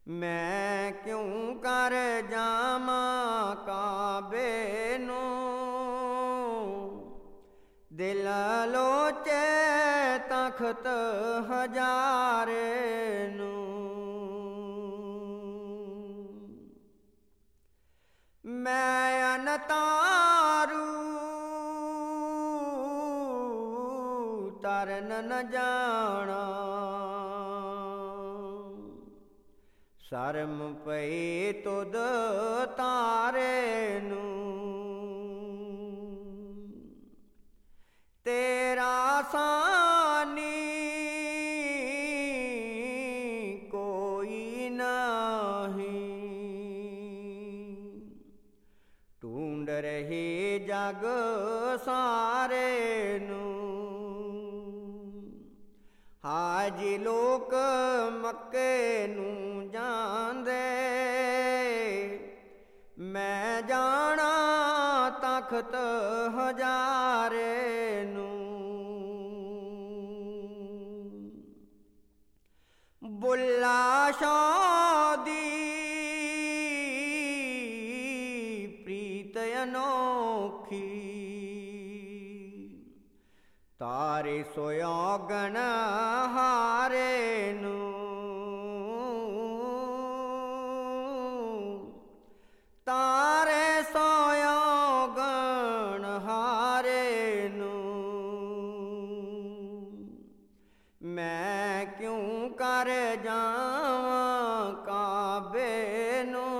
ਮੈਂ ਕਿਉਂ ਕਰ ਜਾਵਾਂ ਕਾਬੇ ਨੂੰ, ਦਿਲ ਲੋਚੇ ਤਖਤ ਹਜ਼ਾਰੇ ਨੂੰ। ਮੈਂ ਅਨਤਾਰੂ ਤਰਨ ਨ ਜਾਣਾ, ਸ਼ਰਮ ਪਈ ਤੁਧ ਤਾਰੇ ਨੂੰ। ਤੇਰਾ ਸਾਨੀ ਕੋਈ ਨਹੀਂ, ਢੂੰਡ ਰਹੇ ਜਗ ਸਾਰੇ ਨੂੰ। ਹਾਜੀ ਲੋਕ ਮੱਕੇ ਨੂੰ ਜਾਂਦੇ, ਮੈਂ ਜਾਣਾ ਤਖਤ ਹਜ਼ਾਰੇ ਨੂੰ। ਬੁੱਲਾ ਸ਼ਾਹ ਦੀ ਪ੍ਰੀਤ ਅਨੋਖੀ, ਤਾਰੇ ਸੋਇਗਨ ਹਾਰੇ ਨੂੰ। ਤਾਰੇ ਸੋਇਗਨ ਹਾਰੇ ਨੂੰ। ਮੈਂ ਕਿਉਂ ਕਰ ਜਾਵਾਂ ਕਾਬੇ ਨੂੰ,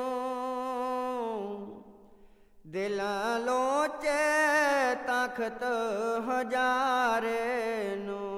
ਦਿਲ ਲੋਚੇ ਤਖਤ ਹਜ਼ਾਰੇ ਨੂੰ।